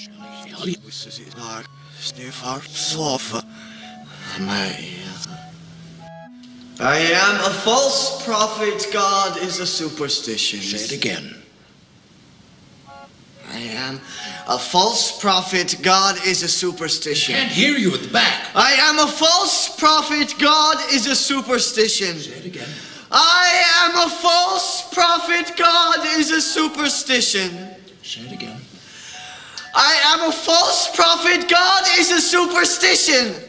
I am a false prophet. God is a superstition. Say it again. I am a false prophet. God is a superstition. Can't hear you at the back. I am a false prophet. God is a superstition. Say it again. I am a false prophet. God is a superstition. Say it again. I am a false prophet. God is a superstition.